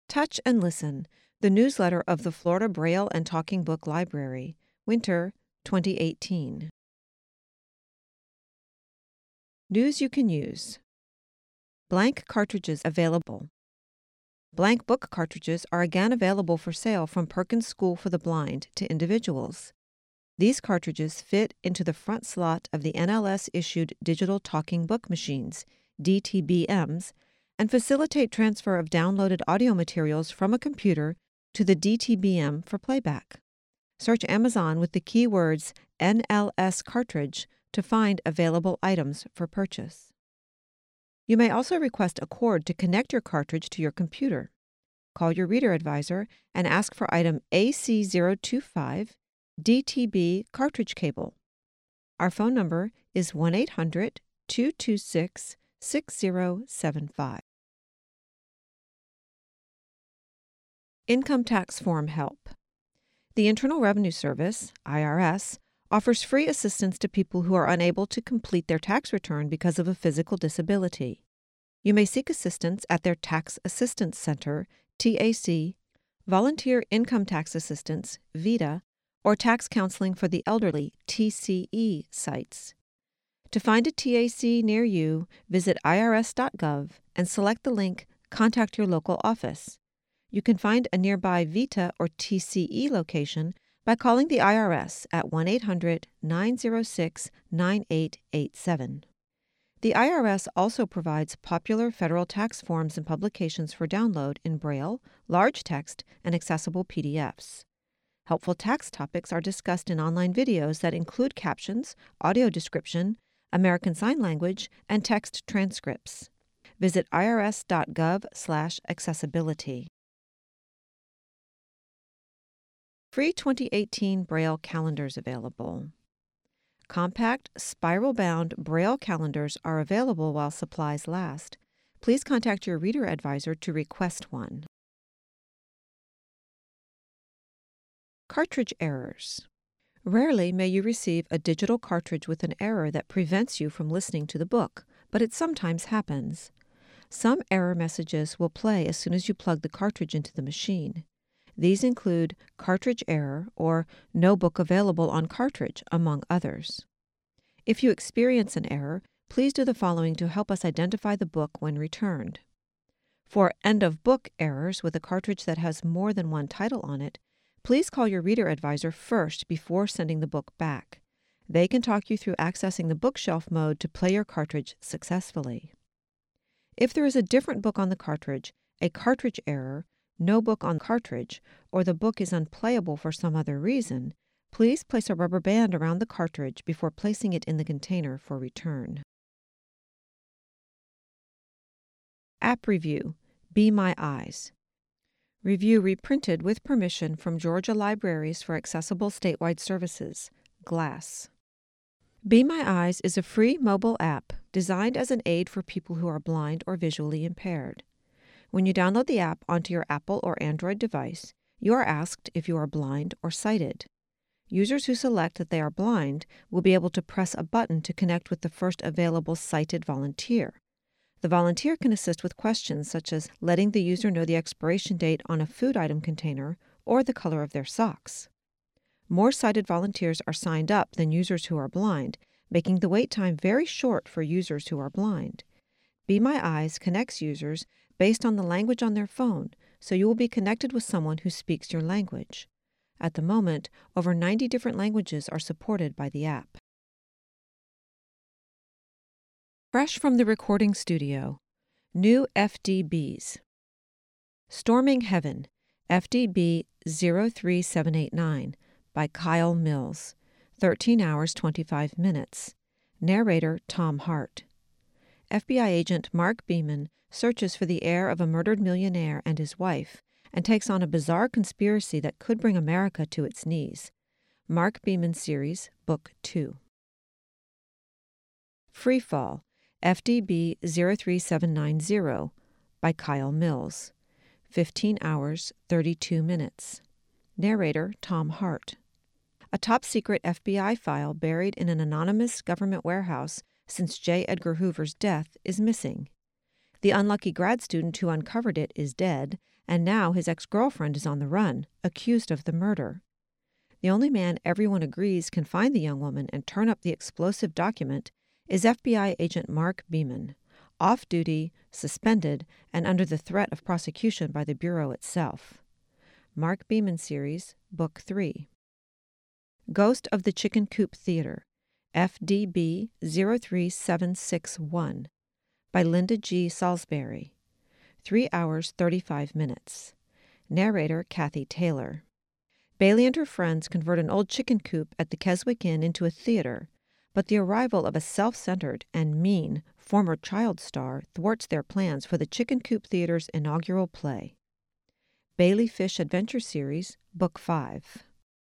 Touch and Listen, the newsletter of the Florida Braille and Talking Book Library, Winter 2018. News you can use. Blank cartridges available. Blank book cartridges are again available for sale from Perkins School for the Blind to individuals. These cartridges fit into the front slot of the NLS-issued digital talking book machines, DTBMs, and facilitate transfer of downloaded audio materials from a computer to the DTBM for playback. Search Amazon with the keywords NLS cartridge to find available items for purchase. You may also request a cord to connect your cartridge to your computer. Call your reader advisor and ask for item AC025 DTB cartridge cable. Our phone number is 1-800-226-6075. Income tax form help. The Internal Revenue Service, IRS, offers free assistance to people who are unable to complete their tax return because of a physical disability. You may seek assistance at their Tax Assistance Center, TAC, Volunteer Income Tax Assistance, VITA, or Tax Counseling for the Elderly, TCE sites. To find a TAC near you, visit irs.gov and select the link Contact Your Local Office. You can find a nearby VITA or TCE location by calling the IRS at 1-800-906-9887. The IRS also provides popular federal tax forms and publications for download in Braille, large text, and accessible PDFs. Helpful tax topics are discussed in online videos that include captions, audio description, American Sign Language, and text transcripts. Visit irs.gov/accessibility. Free 2018 Braille calendars available. Compact, spiral-bound Braille calendars are available while supplies last. Please contact your reader advisor to request one. Cartridge errors. Rarely may you receive a digital cartridge with an error that prevents you from listening to the book, but it sometimes happens. Some error messages will play as soon as you plug the cartridge into the machine. These include cartridge error or no book available on cartridge, among others. If you experience an error, please do the following to help us identify the book when returned. For end-of-book errors with a cartridge that has more than one title on it, please call your reader advisor first before sending the book back. They can talk you through accessing the bookshelf mode to play your cartridge successfully. If there is a different book on the cartridge, a cartridge error, no book on cartridge, or the book is unplayable for some other reason, please place a rubber band around the cartridge before placing it in the container for return. App Review. Be My Eyes. Review reprinted with permission from Georgia Libraries for Accessible Statewide Services, GLASS. Be My Eyes is a free mobile app designed as an aid for people who are blind or visually impaired. When you download the app onto your Apple or Android device, you are asked if you are blind or sighted. Users who select that they are blind will be able to press a button to connect with the first available sighted volunteer. The volunteer can assist with questions such as letting the user know the expiration date on a food item container or the color of their socks. More sighted volunteers are signed up than users who are blind, making the wait time very short for users who are blind. Be My Eyes connects users based on the language on their phone, so you will be connected with someone who speaks your language. At the moment, over 90 different languages are supported by the app. Fresh from the recording studio, new FDBs. Storming Heaven, FDB 03789, by Kyle Mills, 13 hours 25 minutes. Narrator Tom Hart. FBI agent Mark Beeman searches for the heir of a murdered millionaire and his wife, and takes on a bizarre conspiracy that could bring America to its knees. Mark Beeman Series, Book 2. Freefall, FDB 03790, by Kyle Mills, 15 hours, 32 minutes. Narrator Tom Hart. A top-secret FBI file buried in an anonymous government warehouse since J. Edgar Hoover's death is missing. The unlucky grad student who uncovered it is dead, and now his ex-girlfriend is on the run, accused of the murder. The only man everyone agrees can find the young woman and turn up the explosive document is FBI agent Mark Beeman, off-duty, suspended, and under the threat of prosecution by the Bureau itself. Mark Beeman Series, Book 3. Ghost of the Chicken Coop Theater, FDB 03761, by Linda G. Salisbury. 3 hours, 35 minutes. Narrator Kathy Taylor. Bailey and her friends convert an old chicken coop at the Keswick Inn into a theater, but the arrival of a self-centered and mean former child star thwarts their plans for the Chicken Coop Theater's inaugural play. Bailey Fish Adventure Series, Book 5.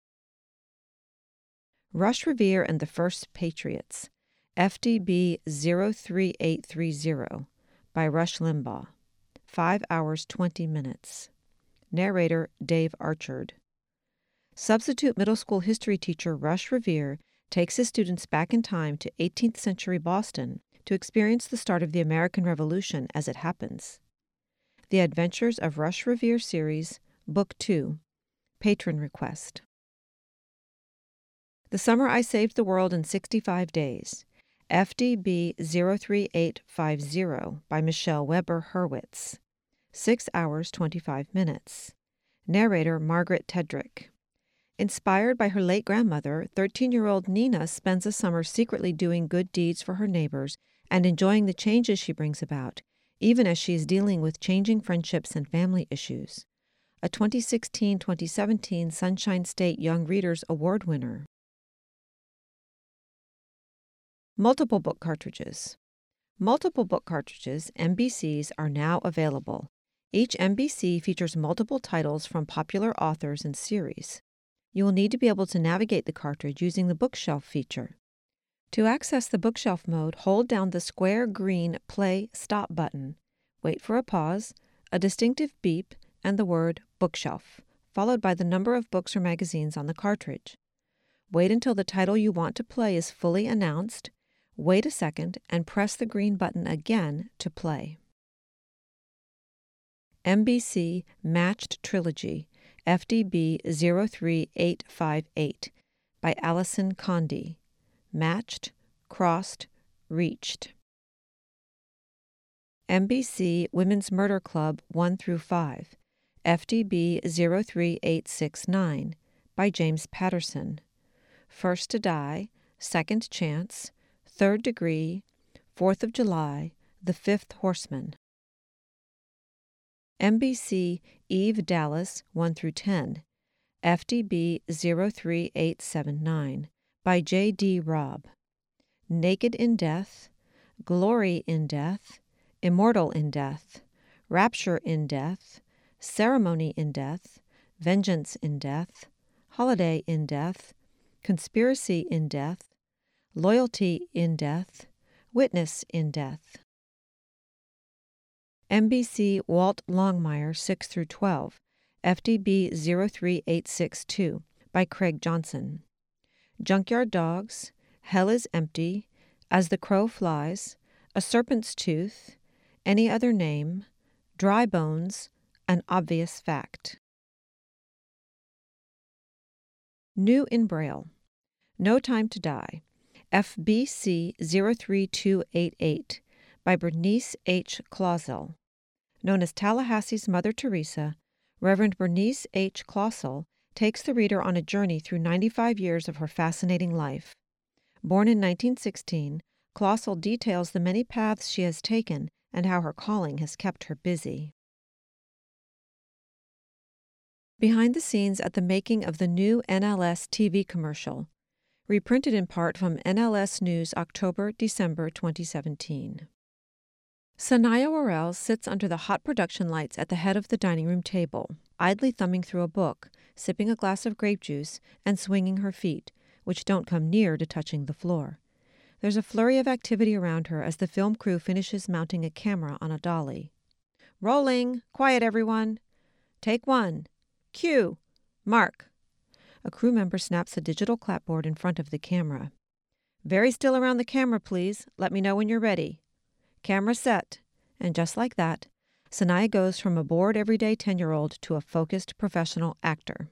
Rush Revere and the First Patriots, FDB 03830, by Rush Limbaugh. 5 hours, 20 minutes. Narrator Dave Archard. Substitute middle school history teacher Rush Revere takes his students back in time to 18th century Boston to experience the start of the American Revolution as it happens. The Adventures of Rush Revere Series, Book 2, Patron Request. The Summer I Saved the World in 65 Days, FDB 03850, by Michelle Weber Hurwitz. 6 hours, 25 minutes. Narrator Margaret Tedrick. Inspired by her late grandmother, 13-year-old Nina spends a summer secretly doing good deeds for her neighbors and enjoying the changes she brings about, even as she is dealing with changing friendships and family issues. A 2016-2017 Sunshine State Young Readers Award winner. Multiple book cartridges. Multiple book cartridges, MBCs, are now available. Each MBC features multiple titles from popular authors and series. You will need to be able to navigate the cartridge using the bookshelf feature. To access the bookshelf mode, hold down the square green Play Stop button. Wait for a pause, a distinctive beep, and the word Bookshelf, followed by the number of books or magazines on the cartridge. Wait until the title you want to play is fully announced. Wait a second and press the green button again to play. MBC Matched Trilogy, FDB 03858, by Allison Condy. Matched, Crossed, Reached. MBC Women's Murder Club 1 through 5, FDB 03869, by James Patterson. First to Die, Second Chance, Third Degree, 4th of July, The Fifth Horseman. MBC Eve Dallas 1 through 10, FDB 03879, by J.D. Robb. Naked in Death, Glory in Death, Immortal in Death, Rapture in Death, Ceremony in Death, Vengeance in Death, Holiday in Death, Conspiracy in Death, Loyalty in Death, Witness in Death. MBC Walt Longmire 6 through 12, FDB 03862, by Craig Johnson. Junkyard Dogs, Hell is Empty, As the Crow Flies, A Serpent's Tooth, Any Other Name, Dry Bones, An Obvious Fact. New in Braille. No Time to Die, FBC 03288, by Bernice H. Clausel. Known as Tallahassee's Mother Teresa, Reverend Bernice H. Clausel takes the reader on a journey through 95 years of her fascinating life. Born in 1916, Clausel details the many paths she has taken and how her calling has kept her busy. Behind the scenes at the making of the new NLS TV commercial, reprinted in part from NLS News October-December 2017. Sanaya Worrell sits under the hot production lights at the head of the dining room table, idly thumbing through a book, sipping a glass of grape juice, and swinging her feet, which don't come near to touching the floor. There's a flurry of activity around her as the film crew finishes mounting a camera on a dolly. Rolling! Quiet, everyone! Take one! Cue! Mark! A crew member snaps a digital clapboard in front of the camera. Very still around the camera, please. Let me know when you're ready. Camera set. And just like that, Sanaya goes from a bored everyday 10-year-old to a focused professional actor.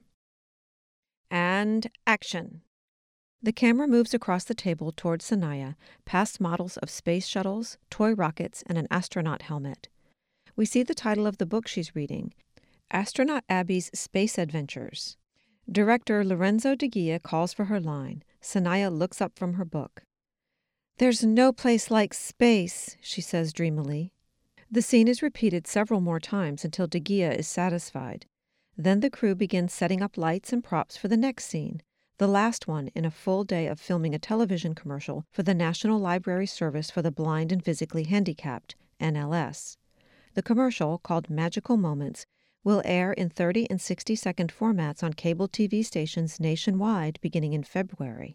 And action. The camera moves across the table toward Sanaya, past models of space shuttles, toy rockets, and an astronaut helmet. We see the title of the book she's reading, Astronaut Abby's Space Adventures. Director Lorenzo de Guia calls for her line. Sanaya looks up from her book. "There's no place like space," she says dreamily. The scene is repeated several more times until de Guia is satisfied. Then the crew begins setting up lights and props for the next scene, the last one in a full day of filming a television commercial for the National Library Service for the Blind and Physically Handicapped, NLS. The commercial, called Magical Moments, will air in 30 and 60-second formats on cable TV stations nationwide beginning in February.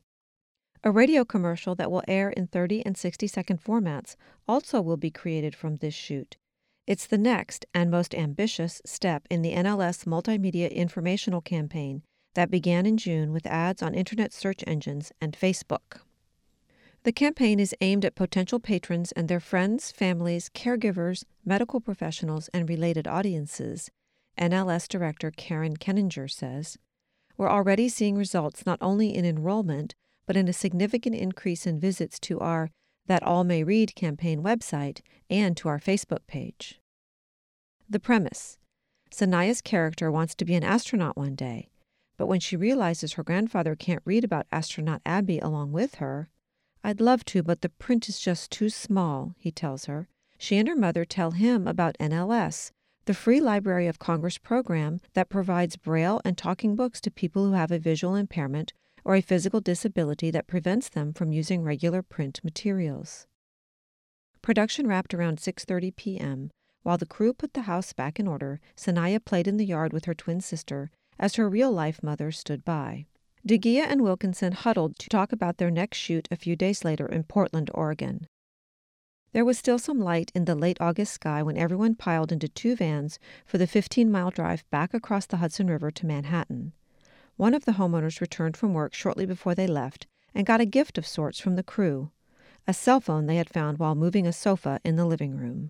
A radio commercial that will air in 30 and 60-second formats also will be created from this shoot. It's the next and most ambitious step in the NLS multimedia informational campaign that began in June with ads on internet search engines and Facebook. The campaign is aimed at potential patrons and their friends, families, caregivers, medical professionals, and related audiences, NLS Director Karen Kenninger says. We're already seeing results not only in enrollment, but in a significant increase in visits to our That All May Read campaign website and to our Facebook page. The premise. Sanaya's character wants to be an astronaut one day, but when she realizes her grandfather can't read about astronaut Abby along with her, "I'd love to, but the print is just too small," he tells her. She and her mother tell him about NLS, the free Library of Congress program that provides Braille and talking books to people who have a visual impairment or a physical disability that prevents them from using regular print materials. Production wrapped around 6:30 p.m. While the crew put the house back in order, Sanaya played in the yard with her twin sister as her real-life mother stood by. De Guia and Wilkinson huddled to talk about their next shoot a few days later in Portland, Oregon. There was still some light in the late August sky when everyone piled into 2 vans for the 15-mile drive back across the Hudson River to Manhattan. One of the homeowners returned from work shortly before they left and got a gift of sorts from the crew, a cell phone they had found while moving a sofa in the living room.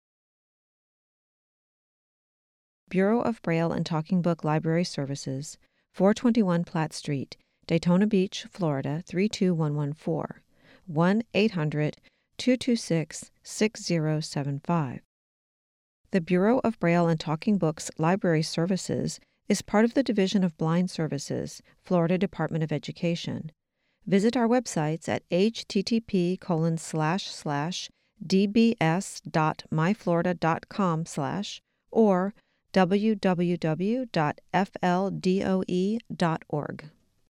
Bureau of Braille and Talking Book Library Services, 421 Platt Street, Daytona Beach, Florida 32114, 1-800-226-6075. The Bureau of Braille and Talking Books Library Services is part of the Division of Blind Services, Florida Department of Education. Visit our websites at http://dbs.myflorida.com/ or www.fldoe.org.